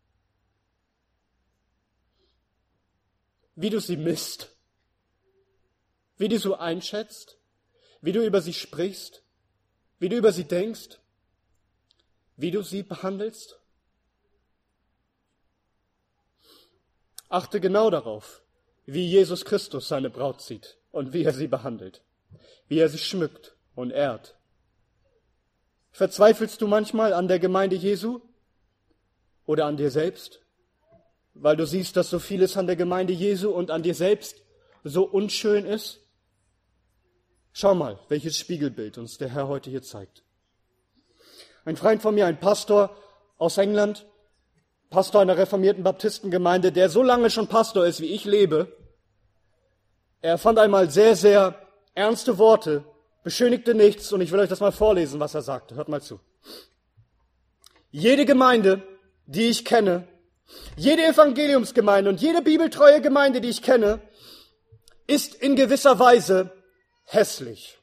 wie du sie misst, wie du sie einschätzt, wie du über sie sprichst, wie du über sie denkst, wie du sie behandelst. Achte genau darauf, wie Jesus Christus seine Braut sieht und wie er sie behandelt, wie er sie schmückt und ehrt. Verzweifelst du manchmal an der Gemeinde Jesu oder an dir selbst, weil du siehst, dass so vieles an der Gemeinde Jesu und an dir selbst so unschön ist? Schau mal, welches Spiegelbild uns der Herr heute hier zeigt. Ein Freund von mir, ein Pastor aus England, Pastor einer reformierten Baptistengemeinde, der so lange schon Pastor ist, wie ich lebe, er fand einmal sehr, sehr ernste Worte, beschönigte nichts, und ich will euch das mal vorlesen, was er sagte. Hört mal zu. Jede Gemeinde, die ich kenne, jede Evangeliumsgemeinde und jede bibeltreue Gemeinde, die ich kenne, ist in gewisser Weise hässlich.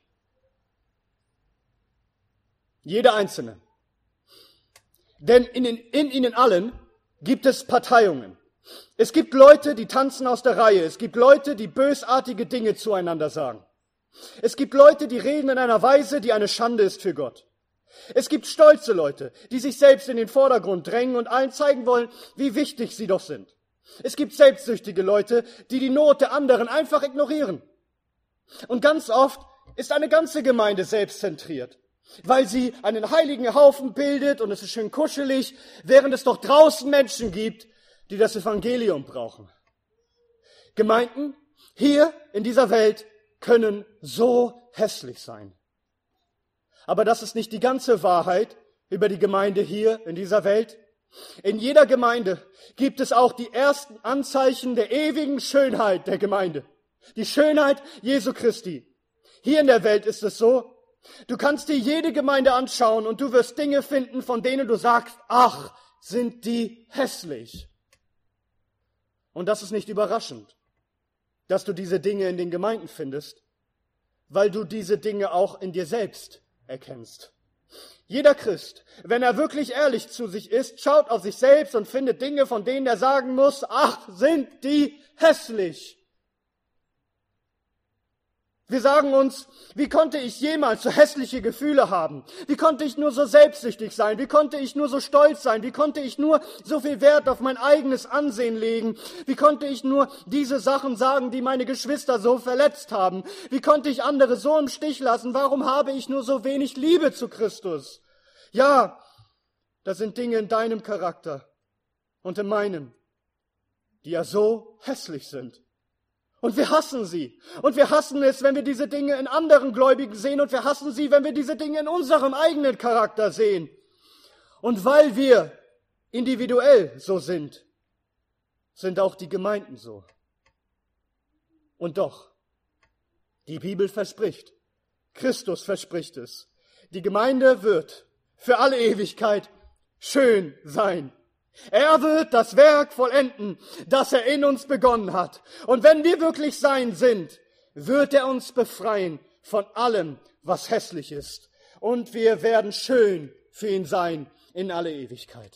Jede einzelne. Denn in ihnen allen gibt es Parteiungen. Es gibt Leute, die tanzen aus der Reihe. Es gibt Leute, die bösartige Dinge zueinander sagen. Es gibt Leute, die reden in einer Weise, die eine Schande ist für Gott. Es gibt stolze Leute, die sich selbst in den Vordergrund drängen und allen zeigen wollen, wie wichtig sie doch sind. Es gibt selbstsüchtige Leute, die die Not der anderen einfach ignorieren. Und ganz oft ist eine ganze Gemeinde selbstzentriert, weil sie einen heiligen Haufen bildet und es ist schön kuschelig, während es doch draußen Menschen gibt, die das Evangelium brauchen. Gemeinden hier in dieser Welt können so hässlich sein. Aber das ist nicht die ganze Wahrheit über die Gemeinde hier in dieser Welt. In jeder Gemeinde gibt es auch die ersten Anzeichen der ewigen Schönheit der Gemeinde. Die Schönheit Jesu Christi. Hier in der Welt ist es so, du kannst dir jede Gemeinde anschauen und du wirst Dinge finden, von denen du sagst, ach, sind die hässlich. Und das ist nicht überraschend, dass du diese Dinge in den Gemeinden findest, weil du diese Dinge auch in dir selbst erkennst. Jeder Christ, wenn er wirklich ehrlich zu sich ist, schaut auf sich selbst und findet Dinge, von denen er sagen muss, ach, sind die hässlich. Wir sagen uns, wie konnte ich jemals so hässliche Gefühle haben? Wie konnte ich nur so selbstsüchtig sein? Wie konnte ich nur so stolz sein? Wie konnte ich nur so viel Wert auf mein eigenes Ansehen legen? Wie konnte ich nur diese Sachen sagen, die meine Geschwister so verletzt haben? Wie konnte ich andere so im Stich lassen? Warum habe ich nur so wenig Liebe zu Christus? Ja, das sind Dinge in deinem Charakter und in meinem, die ja so hässlich sind. Und wir hassen sie. Und wir hassen es, wenn wir diese Dinge in anderen Gläubigen sehen. Und wir hassen sie, wenn wir diese Dinge in unserem eigenen Charakter sehen. Und weil wir individuell so sind, sind auch die Gemeinden so. Und doch, die Bibel verspricht, Christus verspricht es, die Gemeinde wird für alle Ewigkeit schön sein. Er wird das Werk vollenden, das er in uns begonnen hat. Und wenn wir wirklich sein sind, wird er uns befreien von allem, was hässlich ist. Und wir werden schön für ihn sein in alle Ewigkeit.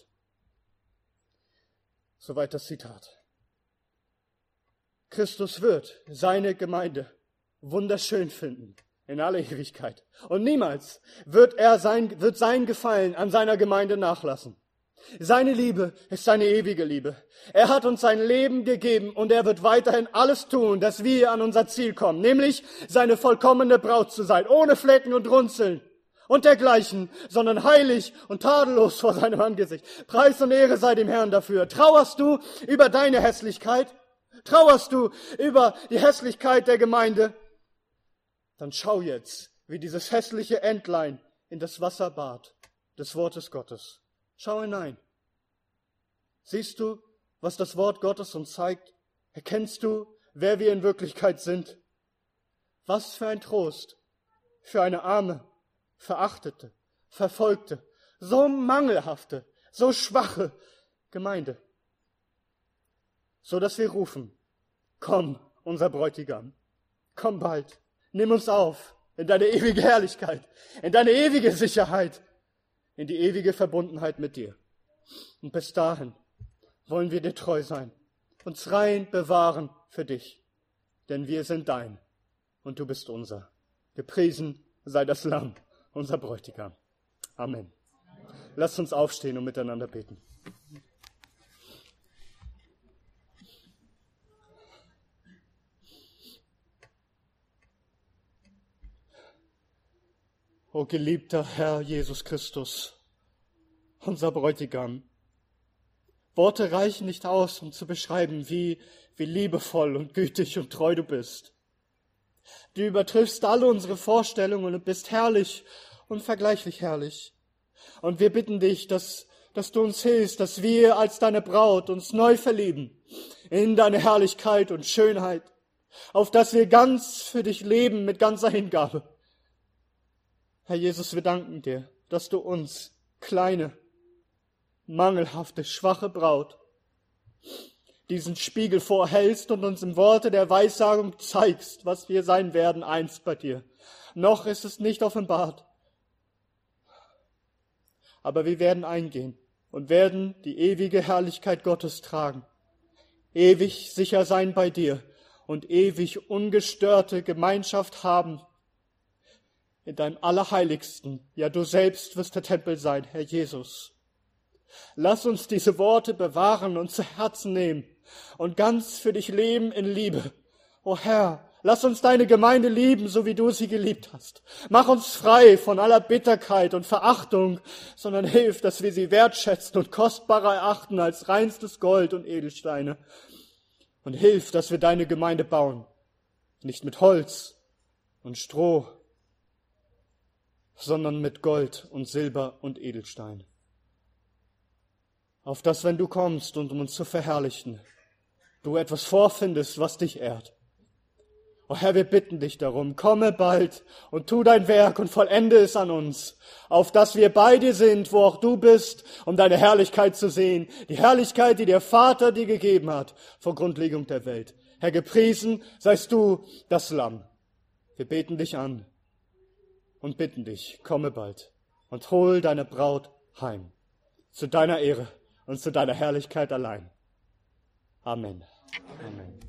Soweit das Zitat. Christus wird seine Gemeinde wunderschön finden in alle Ewigkeit. Und niemals wird sein Gefallen an seiner Gemeinde nachlassen. Seine Liebe ist seine ewige Liebe. Er hat uns sein Leben gegeben und er wird weiterhin alles tun, dass wir an unser Ziel kommen, nämlich seine vollkommene Braut zu sein, ohne Flecken und Runzeln und dergleichen, sondern heilig und tadellos vor seinem Angesicht. Preis und Ehre sei dem Herrn dafür. Trauerst du über deine Hässlichkeit? Trauerst du über die Hässlichkeit der Gemeinde? Dann schau jetzt, wie dieses hässliche Entlein in das Wasser bad des Wortes Gottes. Schau hinein. Siehst du, was das Wort Gottes uns zeigt? Erkennst du, wer wir in Wirklichkeit sind? Was für ein Trost für eine arme, verachtete, verfolgte, so mangelhafte, so schwache Gemeinde. So dass wir rufen, komm, unser Bräutigam, komm bald, nimm uns auf in deine ewige Herrlichkeit, in deine ewige Sicherheit, in die ewige Verbundenheit mit dir. Und bis dahin wollen wir dir treu sein, uns rein bewahren für dich, denn wir sind dein und du bist unser. Gepriesen sei das Lamm, unser Bräutigam. Amen. Lasst uns aufstehen und miteinander beten. O geliebter Herr Jesus Christus, unser Bräutigam, Worte reichen nicht aus, um zu beschreiben, wie liebevoll und gütig und treu du bist. Du übertriffst alle unsere Vorstellungen und bist herrlich, unvergleichlich herrlich. Und wir bitten dich, dass du uns hilfst, dass wir als deine Braut uns neu verlieben in deine Herrlichkeit und Schönheit, auf dass wir ganz für dich leben mit ganzer Hingabe. Herr Jesus, wir danken dir, dass du uns, kleine, mangelhafte, schwache Braut, diesen Spiegel vorhältst und uns im Worte der Weissagung zeigst, was wir sein werden einst bei dir. Noch ist es nicht offenbart, aber wir werden eingehen und werden die ewige Herrlichkeit Gottes tragen, ewig sicher sein bei dir und ewig ungestörte Gemeinschaft haben in deinem Allerheiligsten. Ja, du selbst wirst der Tempel sein, Herr Jesus. Lass uns diese Worte bewahren und zu Herzen nehmen und ganz für dich leben in Liebe. O Herr, lass uns deine Gemeinde lieben, so wie du sie geliebt hast. Mach uns frei von aller Bitterkeit und Verachtung, sondern hilf, dass wir sie wertschätzen und kostbarer erachten als reinstes Gold und Edelsteine. Und hilf, dass wir deine Gemeinde bauen, nicht mit Holz und Stroh, sondern mit Gold und Silber und Edelstein. Auf dass, wenn du kommst, und um uns zu verherrlichen, du etwas vorfindest, was dich ehrt. O Herr, wir bitten dich darum, komme bald und tu dein Werk und vollende es an uns, auf dass wir bei dir sind, wo auch du bist, um deine Herrlichkeit zu sehen, die Herrlichkeit, die der Vater dir gegeben hat, vor Grundlegung der Welt. Herr, gepriesen seist du, das Lamm. Wir beten dich an und bitten dich, komme bald und hol deine Braut heim, zu deiner Ehre und zu deiner Herrlichkeit allein. Amen. Amen.